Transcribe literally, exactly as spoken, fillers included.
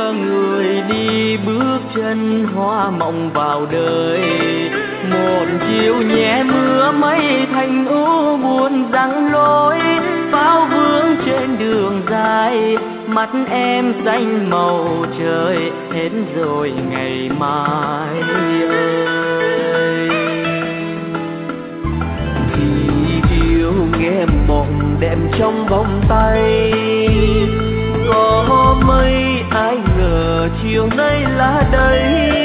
đưa người đi bước chân hoa mộng vào đời. Một chiều nhẹ mưa mây thành u buồn giăng lối, pháo vương trên đường dài, mắt em xanh màu trời, hết rồi ngày mai ơi. Thì yêu nghe mộng đẹp trong vòng tay, có mây ai ngờ chiều nay là đây.